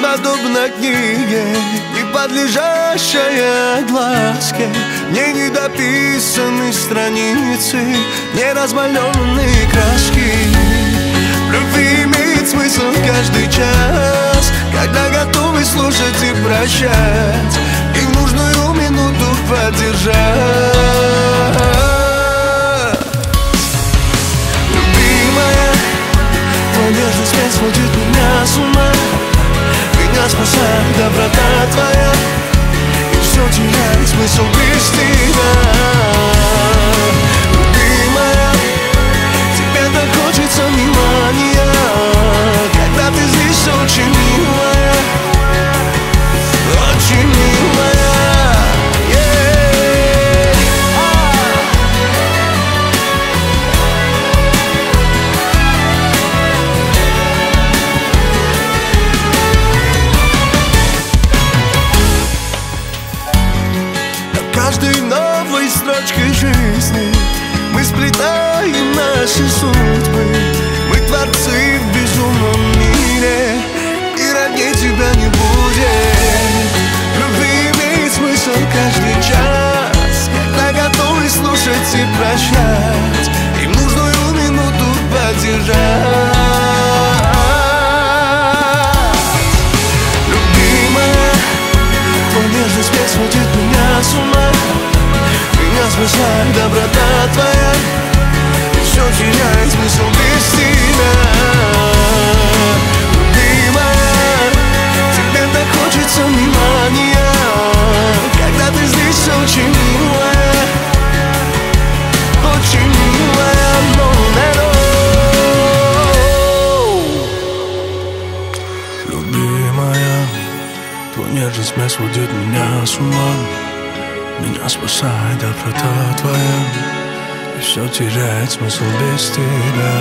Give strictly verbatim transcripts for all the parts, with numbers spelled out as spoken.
подобно книге, не подлежащая глазке. Не недописанные страницы, не размалеванные краски. В любви имеет смысл каждый час, когда готовы слушать и прощать, и в нужную минуту поддержать. Любимая, твой нежный смех сводит меня с ума. Меня спасает доброта твоя, и все теряет смысл без тебя. Любимая, тебе так хочется внимания, когда ты здесь очень милая, очень милая. Каждой новой строчкой жизни мы сплетаем наши судьбы. Мы творцы в безумном мире, и роднее тебя не будет. Любви имеет смысл каждый час, когда готовы слушать и прощать, и в нужную минуту поддержать. Любимая, твой нежный смех сводит меня с ума. Меня спасает доброта твоя, и все теряет смысл без тебя. Любимая, тебе так хочется внимания, когда ты здесь очень милая, очень милая. No, no, no. Любимая, твой нежный смех сводит меня с ума. Меня спасает доброта твоя, и все теряет смысл без тебя.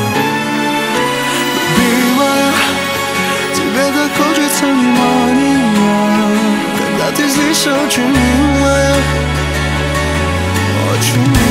Любимая, тебе так хочется внимания, когда ты здесь очень милая, очень милая.